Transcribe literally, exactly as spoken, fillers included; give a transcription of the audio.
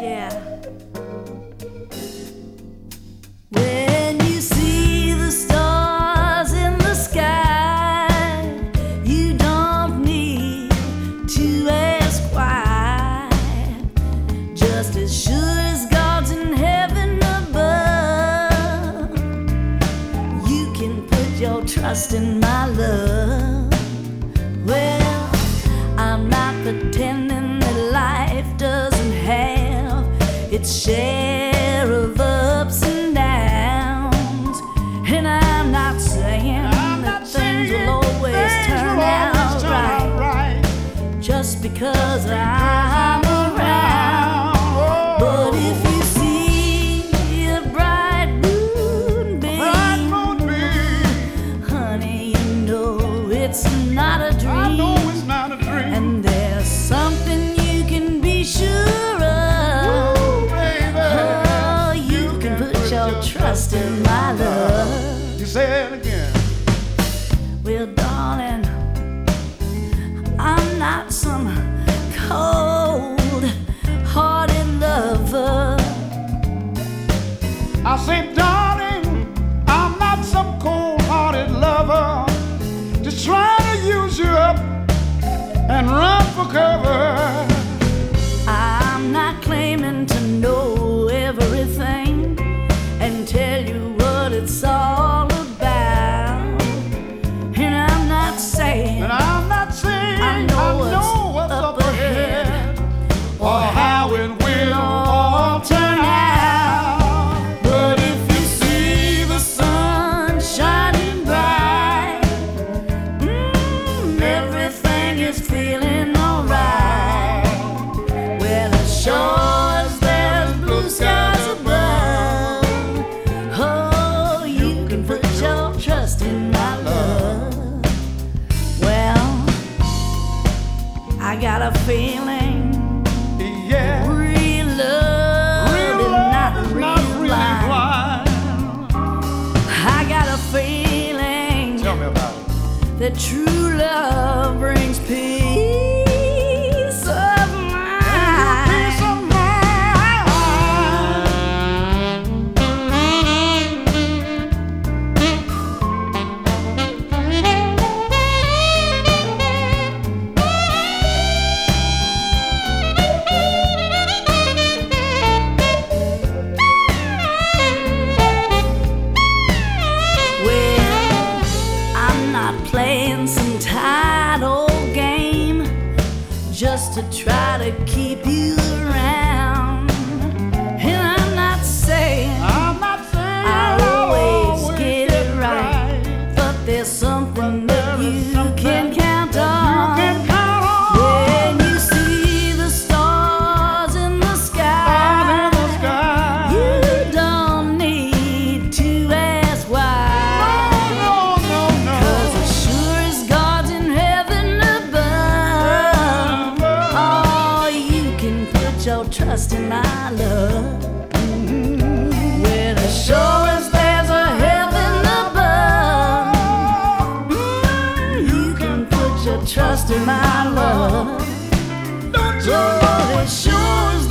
Yeah. When you see the stars in the sky, you don't need to ask why. Just as sure as God's in heaven above, you can put your trust in my love. Well, I'm not pretending that life doesn't have its share of ups and downs, and I'm not saying I'm that not things saying will always things turn will out always turn right, out right. just because I'm around. Oh, But if you see a bright moonbeam, bright moonbeam, honey, you know it's not a dream. I know it's not a dream. And there's something you can be sure of. Ooh, baby, Oh, you can put your trust in my love. You say it again. Well, darling, I'm not some cold-hearted lover. I say, darling, I'm not some cold-hearted lover, just trying to use you up and run for cover. I'm not claiming to know everything and tell you what it's all about. And I'm not saying And I'm not saying I know what's up ahead or how it will all turn out. but if you see the sun shining bright, mm, everything is feeling alright. Well, as sure as there's blue skies above, oh, you can put your trust in my love. Well, I got a feeling Yeah, real love real is love not is real not really blind. blind. I got a feeling Tell me about it. that true love brings peace of mind. Peace of mind. Well, I'm not playing some tight old game just to try to keep you around. And I'm not saying I'm not saying I'll I'll always get it right, but there's something that you can count on. You can count on. When you see the stars in the sky, In the sky. you don't need to ask why. No, no, no, 'Cause as sure as God's in heaven above, oh, you can put your trust in my love. Well, as sure as there's a heaven above, mm, you can put your trust in my love. Don't you Oh, as sure as